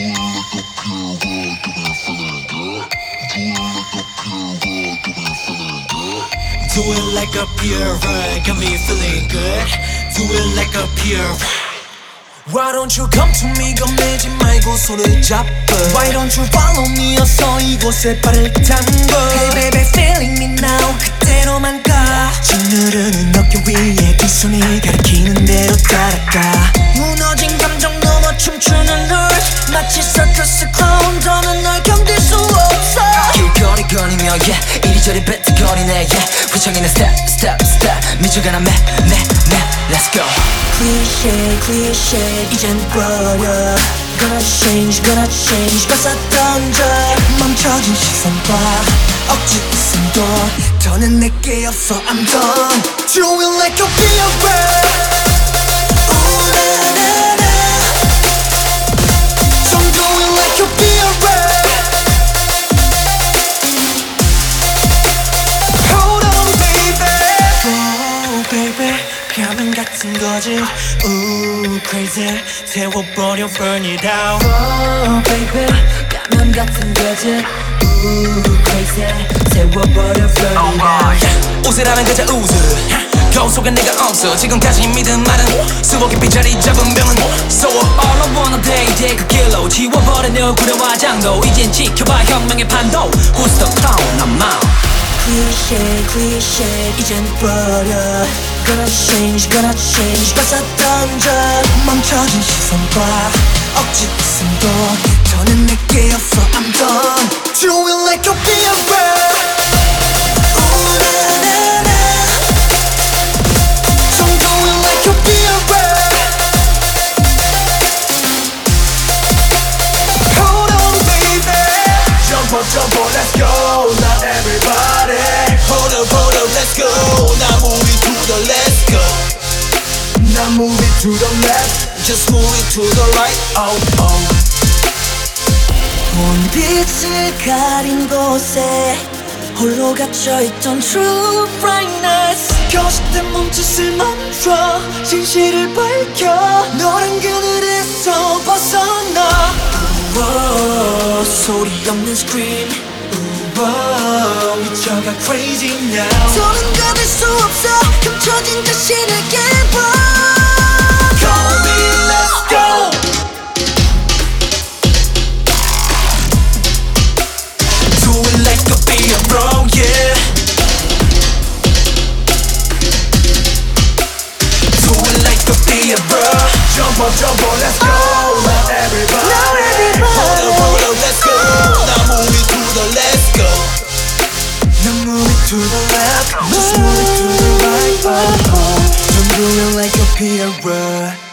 Do it like a pure, got me feeling good. Do it like a pure. Why don't you come to me 겁내지 말고 손을 잡아. Why don't you follow me 어서 이곳에 발을 담궈. Hey baby feeling me now 그대로만 가. 짓누르는 어깨 위에 두 손이 가리키는 대로 따라가. 무너진 감정 넘어 춤추는 룰 마치 서커스 클라운 더는 널 견딜 수 없어. 길거리 거리며 yeah 이리저리 뱉어거리네 yeah 휘청이는 step step step 미쳐가나 매 let's go. Cliché cliché 이젠 버려. Gonna change 벗어 던져. 멈춰진 시선과 억지 웃음도 더는 내게 없어 I'm done. Do it like a fever. Ooh na na na. Don't do it like a fever. Hold on baby. Oh baby 표면 같은 거지. Ooh crazy 태워버려 burn it out. Oh baby 표면 같은 거지. Ooh crazy 태워버려 burn it out. 웃으라면 그저 웃어 거울 속에 내가 없어. 지금까지 믿은 말은 수복 깊이 자리 잡은 병은 So all I wanna day 그 길로 지워버린 얼굴의 화장도 이젠 지켜봐 혁명의 판도 Who's the clown I'm out. Cliché cliché 이젠 버려. Gonna change 벗어 던져. 멈춰진 시선과 억지 웃음도 더는 내게 없어 I'm done. Do it like a fever. Ooh na na na. Don't do it like a fever. Hold on baby. Jump up let's go Not everybody Hold up let's go Now move it to the let's go Now move it to the left Just move it to the right Oh oh 온 빛을 가린 곳에 홀로 갇혀있던 true brightness. 교식된 몸짓을 멈춰 진실을 밝혀 너란 그늘에서 벗어나. 우와, 소리 없는 scream. 우와, 미쳐가 crazy now. 더는 가질 수 없어 감춰진 자신에게 Call me let's go Do it like a beer bro yeah. Do it like a beer bro. Jump up let's go Not everybody Hold up let's go Now move it to the let's go Now move it to the left, just move it to the right. Don't do it like a peer.